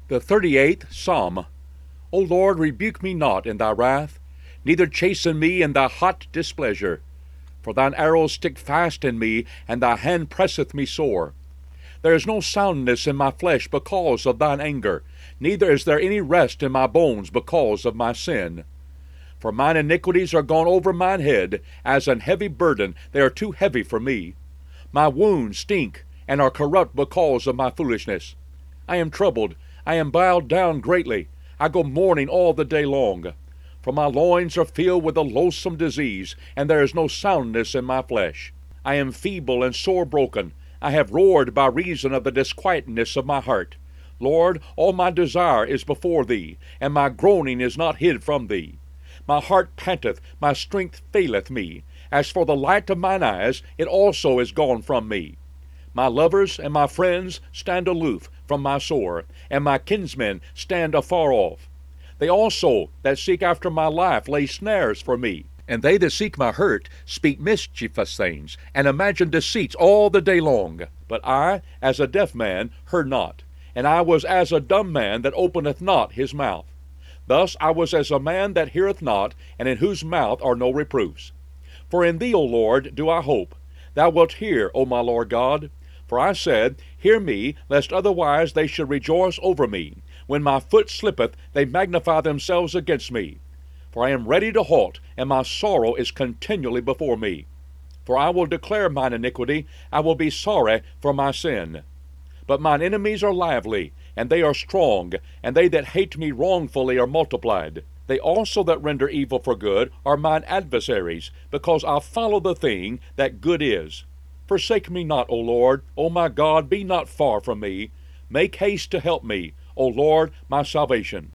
The 38th Psalm. O Lord, rebuke me not in thy wrath, neither chasten me in thy hot displeasure. For thine arrows stick fast in me, and thy hand presseth me sore. There is no soundness in my flesh because of thine anger, neither is there any rest in my bones because of my sin. For mine iniquities are gone over mine head, as an heavy burden, they are too heavy for me. My wounds stink, and are corrupt because of my foolishness. I am troubled, I am bowed down greatly, I go mourning all the day long. For my loins are filled with a loathsome disease, and there is no soundness in my flesh. I am feeble and sore broken, I have roared by reason of the disquietness of my heart. Lord, all my desire is before thee, and my groaning is not hid from thee. My heart panteth, my strength faileth me. As for the light of mine eyes, it also is gone from me. My lovers and my friends stand aloof from my sore, and my kinsmen stand afar off. They also that seek after my life lay snares for me. And they that seek my hurt speak mischievous things, and imagine deceits all the day long. But I, as a deaf man, heard not, and I was as a dumb man that openeth not his mouth. Thus I was as a man that heareth not, and in whose mouth are no reproofs. For in thee, O Lord, do I hope. Thou wilt hear, O my Lord God. For I said, Hear me, lest otherwise they should rejoice over me. When my foot slippeth, they magnify themselves against me. For I am ready to halt, and my sorrow is continually before me. For I will declare mine iniquity, I will be sorry for my sin. But mine enemies are lively, and they are strong, and they that hate me wrongfully are multiplied. They also that render evil for good are mine adversaries, because I follow the thing that good is. Forsake me not, O Lord, O my God, be not far from me. Make haste to help me, O Lord, my salvation.